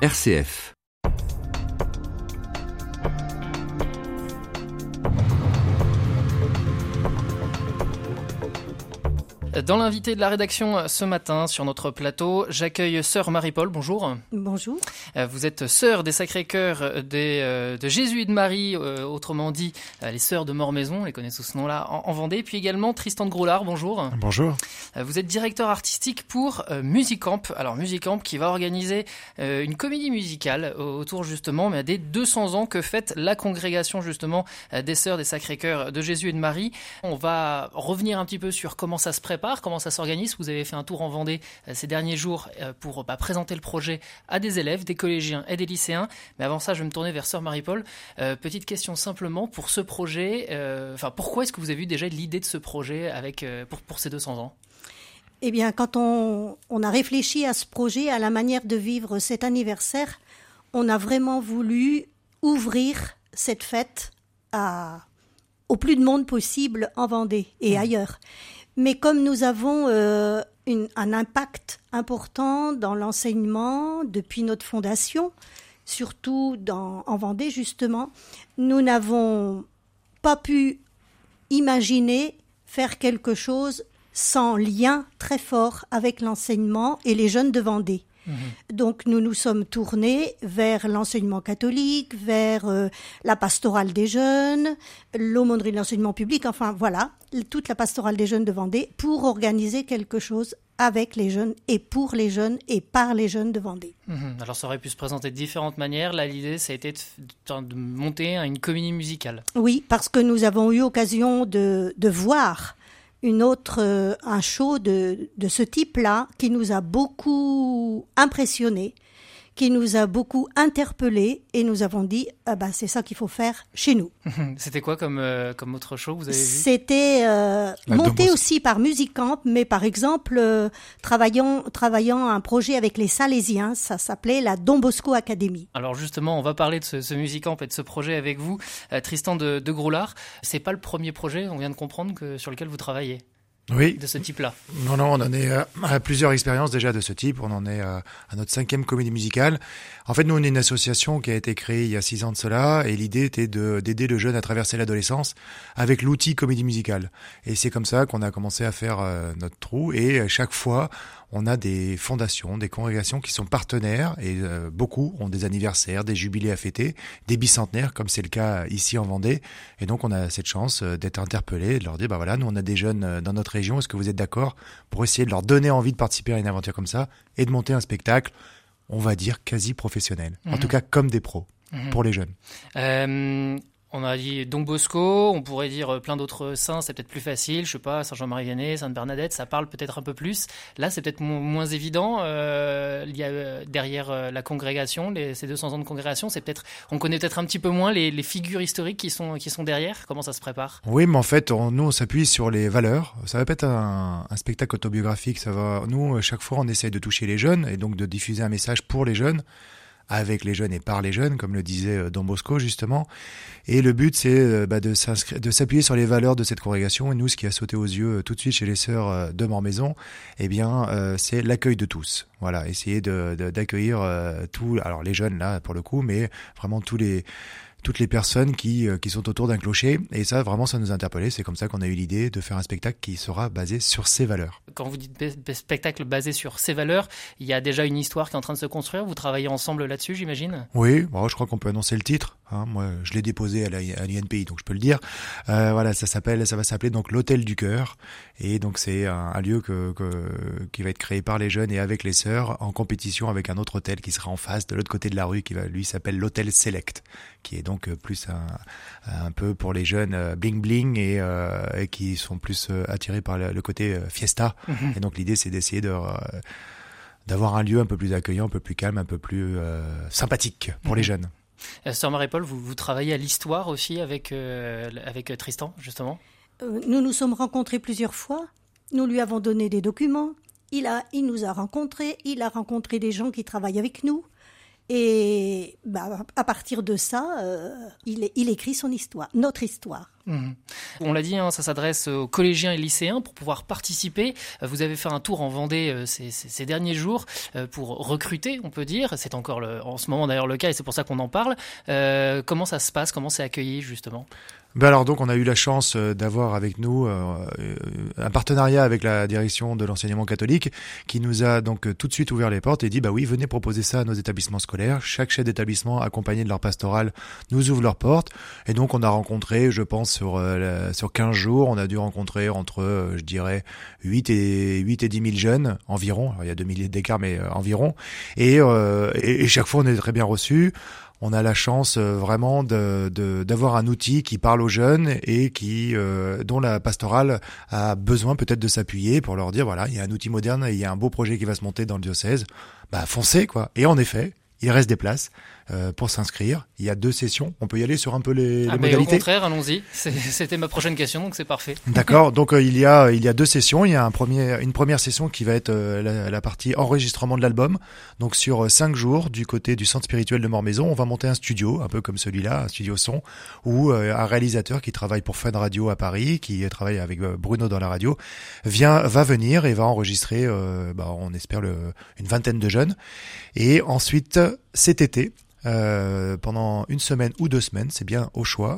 RCF. Dans l'invité de la rédaction ce matin sur notre plateau, j'accueille sœur Marie-Paul. Bonjour. Bonjour. Vous êtes sœur des Sacrés-Cœurs de Jésus et de Marie, autrement dit les sœurs de Mormaison, on les connaît sous ce nom-là, en Vendée. Puis également Tristan de Groulard, bonjour. Bonjour. Vous êtes directeur artistique pour Musicamp. Alors Musicamp qui va organiser une comédie musicale autour justement des 200 ans que fête la congrégation justement des sœurs des Sacrés-Cœurs de Jésus et de Marie. On va revenir un petit peu sur comment ça se prépare, comment ça s'organise. Vous avez fait un tour en Vendée ces derniers jours pour présenter le projet à des élèves, des collégiens et des lycéens. Mais avant ça, je vais me tourner vers sœur Marie-Paul. Petite question simplement pour ce projet. Pourquoi est-ce que vous avez eu déjà l'idée de ce projet pour ces 200 ans ? Eh bien, quand on a réfléchi à ce projet, à la manière de vivre cet anniversaire, on a vraiment voulu ouvrir cette fête au plus de monde possible en Vendée et ailleurs. Mais comme nous avons un impact important dans l'enseignement depuis notre fondation, surtout en Vendée justement, nous n'avons pas pu imaginer faire quelque chose sans lien très fort avec l'enseignement et les jeunes de Vendée. Donc nous nous sommes tournés vers l'enseignement catholique, vers la pastorale des jeunes, l'aumônerie de l'enseignement public, enfin voilà, toute la pastorale des jeunes de Vendée pour organiser quelque chose avec les jeunes et pour les jeunes et par les jeunes de Vendée. Alors ça aurait pu se présenter de différentes manières. Là, l'idée, ça a été de monter une comédie musicale. Oui, parce que nous avons eu occasion de voir un show de ce type-là qui nous a beaucoup impressionnés, qui nous a beaucoup interpellés et nous avons dit c'est ça qu'il faut faire chez nous. C'était quoi comme autre show vous avez vu ? C'était monté aussi par Musicamp, mais par exemple travaillant un projet avec les Salésiens, ça s'appelait la Don Bosco Academy. Alors justement, on va parler de ce Musicamp et de ce projet avec vous, Tristan de Groulard. C'est pas le premier projet, on vient de comprendre, sur lequel vous travaillez. Oui. De ce type-là. Non, on en est à plusieurs expériences déjà de ce type. On en est à notre 5e comédie musicale. En fait, nous, on est une association qui a été créée il y a 6 ans de cela, et l'idée était d'aider le jeune à traverser l'adolescence avec l'outil comédie musicale. Et c'est comme ça qu'on a commencé à faire notre trou, et chaque fois, on a des fondations, des congrégations qui sont partenaires, et beaucoup ont des anniversaires, des jubilés à fêter, des bicentenaires, comme c'est le cas ici en Vendée. Et donc, on a cette chance d'être interpellés, de leur dire, nous, on a des jeunes dans notre région, est-ce que vous êtes d'accord pour essayer de leur donner envie de participer à une aventure comme ça et de monter un spectacle, on va dire, quasi professionnel. En tout cas, comme des pros, pour les jeunes. On a dit Don Bosco, on pourrait dire plein d'autres saints, c'est peut-être plus facile, je sais pas, Saint-Jean-Marie-Vianney, Sainte-Bernadette, ça parle peut-être un peu plus. Là, c'est peut-être moins évident. Il y a derrière la congrégation, ces 200 ans de congrégation, on connaît peut-être un petit peu moins les figures historiques qui sont derrière. Comment ça se prépare ? Oui, mais en fait, nous, on s'appuie sur les valeurs. Ça va pas être un spectacle autobiographique. Nous, chaque fois, on essaye de toucher les jeunes et donc de diffuser un message pour les jeunes, avec les jeunes et par les jeunes, comme le disait Don Bosco justement. Et le but, c'est de s'appuyer sur les valeurs de cette congrégation. Et nous, ce qui a sauté aux yeux tout de suite chez les sœurs de Mormaison, c'est l'accueil de tous. Voilà, essayer d'accueillir tous, alors les jeunes là pour le coup, mais vraiment toutes les personnes qui sont autour d'un clocher. Et ça, vraiment, ça nous a interpellés. C'est comme ça qu'on a eu l'idée de faire un spectacle qui sera basé sur ces valeurs. Quand vous dites spectacle basé sur ces valeurs, il y a déjà une histoire qui est en train de se construire. Vous travaillez ensemble là-dessus, j'imagine ? Oui, je crois qu'on peut annoncer le titre. Moi, je l'ai déposé à l'INPI, donc je peux le dire. Ça va s'appeler donc l'Hôtel du Cœur. Et donc, c'est un lieu qui va être créé par les jeunes et avec les sœurs en compétition avec un autre hôtel qui sera en face, de l'autre côté de la rue, lui s'appelle l'Hôtel Select, qui est donc plus un peu pour les jeunes bling bling et qui sont plus attirés par le côté fiesta. Et donc l'idée, c'est d'essayer d'avoir un lieu un peu plus accueillant, un peu plus calme, un peu plus sympathique pour les jeunes. Sœur Marie-Paul, vous travaillez à l'histoire aussi avec Tristan, justement ? Nous nous sommes rencontrés plusieurs fois. Nous lui avons donné des documents. Il nous a rencontrés. Il a rencontré des gens qui travaillent avec nous. Et à partir de ça, il écrit son histoire, notre histoire. On l'a dit, ça s'adresse aux collégiens et lycéens pour pouvoir participer. Vous avez fait un tour en Vendée ces derniers jours pour recruter, on peut dire. C'est encore en ce moment d'ailleurs le cas et c'est pour ça qu'on en parle. Comment ça se passe? Comment c'est accueilli justement? Alors donc on a eu la chance d'avoir avec nous un partenariat avec la direction de l'enseignement catholique qui nous a donc tout de suite ouvert les portes et dit oui, venez proposer ça à nos établissements scolaires. Chaque chef d'établissement accompagné de leur pastorale nous ouvre leurs portes et donc on a rencontré, je pense sur 15 jours, on a dû rencontrer entre je dirais 8 et 10 000 jeunes environ. Alors, il y a 2 000 d'écart mais environ et chaque fois on est très bien reçus. On a la chance vraiment d'avoir un outil qui parle aux jeunes et dont la pastorale a besoin peut-être de s'appuyer pour leur dire voilà, il y a un outil moderne et il y a un beau projet qui va se monter dans le diocèse. Foncez quoi. Et en effet, il reste des places pour s'inscrire. Il y a 2 sessions. On peut y aller sur un peu les modalités. Au contraire, allons-y. C'était ma prochaine question, donc c'est parfait. D'accord. Donc il y a 2 sessions. Il y a une première session qui va être la partie enregistrement de l'album. Donc sur 5 jours, du côté du centre spirituel de Mormaison, on va monter un studio, un peu comme celui-là, un studio son, où un réalisateur qui travaille pour Fun Radio à Paris, qui travaille avec Bruno dans la radio, va venir et va enregistrer, on espère une vingtaine de jeunes. Et ensuite, cet été, pendant 1 semaine ou 2 semaines, c'est bien au choix,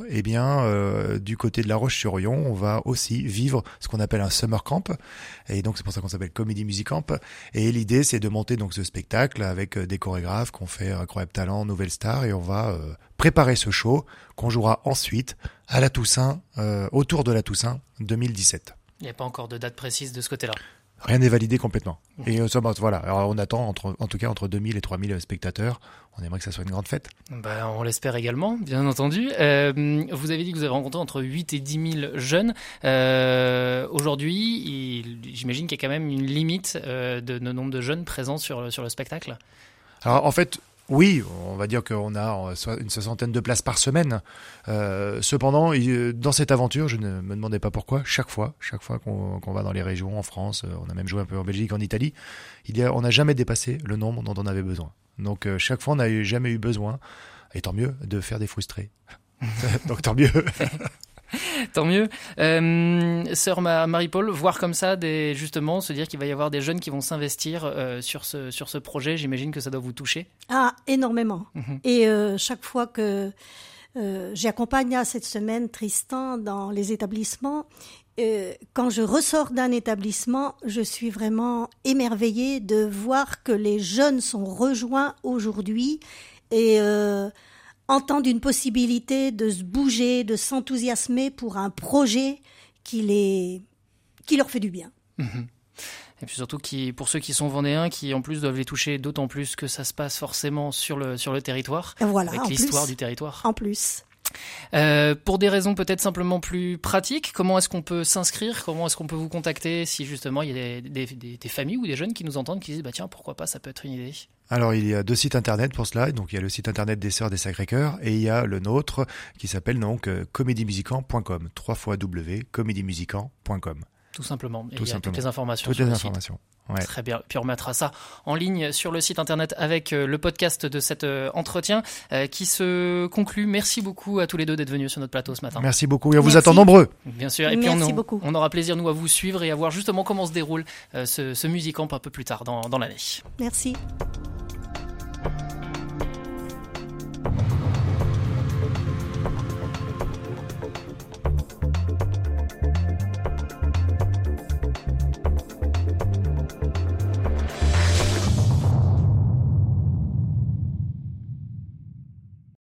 du côté de La Roche-sur-Yon, on va aussi vivre ce qu'on appelle un summer camp, et donc c'est pour ça qu'on s'appelle Comedy Music Camp, et l'idée c'est de monter donc ce spectacle avec des chorégraphes qu'on fait Incroyable Talent, Nouvelle Star, et on va préparer ce show qu'on jouera ensuite à la Toussaint, autour de la Toussaint 2017. Il n'y a pas encore de date précise de ce côté-là. Rien n'est validé complètement. Et voilà. Alors on attend en tout cas entre 2000 et 3000 spectateurs. On aimerait que ça soit une grande fête. On l'espère également, bien entendu. Vous avez dit que vous avez rencontré entre 8 et 10 000 jeunes. Aujourd'hui, j'imagine qu'il y a quand même une limite de nombre de jeunes présents sur le spectacle. Alors en fait, oui, on va dire qu'on a une 60aine de places par semaine. Cependant, dans cette aventure, je ne me demandais pas pourquoi, chaque fois qu'on va dans les régions, en France, on a même joué un peu en Belgique, en Italie, on n'a jamais dépassé le nombre dont on avait besoin. Donc chaque fois, on n'a jamais eu besoin, et tant mieux, de faire des frustrés. Donc tant mieux. Tant mieux. Sœur Marie-Paul, voir comme ça, justement, se dire qu'il va y avoir des jeunes qui vont s'investir sur ce projet, j'imagine que ça doit vous toucher. Énormément. Et chaque fois que j'accompagne cette semaine Tristan dans les établissements, quand je ressors d'un établissement, je suis vraiment émerveillée de voir que les jeunes sont rejoints aujourd'hui et entendent une possibilité de se bouger, de s'enthousiasmer pour un projet qui leur fait du bien. Et puis surtout pour ceux qui sont vendéens, qui en plus doivent les toucher, d'autant plus que ça se passe forcément sur le territoire, voilà, avec l'histoire du territoire. En plus. Pour des raisons peut-être simplement plus pratiques, comment est-ce qu'on peut s'inscrire? Comment est-ce qu'on peut vous contacter si justement il y a des familles ou des jeunes qui nous entendent, qui disent tiens, pourquoi pas, ça peut être une idée? Alors il y a 2 sites internet pour cela, donc il y a le site internet des Sœurs des Sacré-Cœur et il y a le nôtre qui s'appelle donc comedymusicant.com, www.comedymusicant.com. Tout simplement. Et il y a toutes les informations. Toutes les informations. Ouais. Très bien. Puis on remettra ça en ligne sur le site internet avec le podcast de cet entretien qui se conclut. Merci beaucoup à tous les deux d'être venus sur notre plateau ce matin. Merci beaucoup et on vous attend nombreux. Bien sûr. Et puis on aura plaisir nous à vous suivre et à voir justement comment se déroule ce Music Camp un peu plus tard dans l'année. Merci.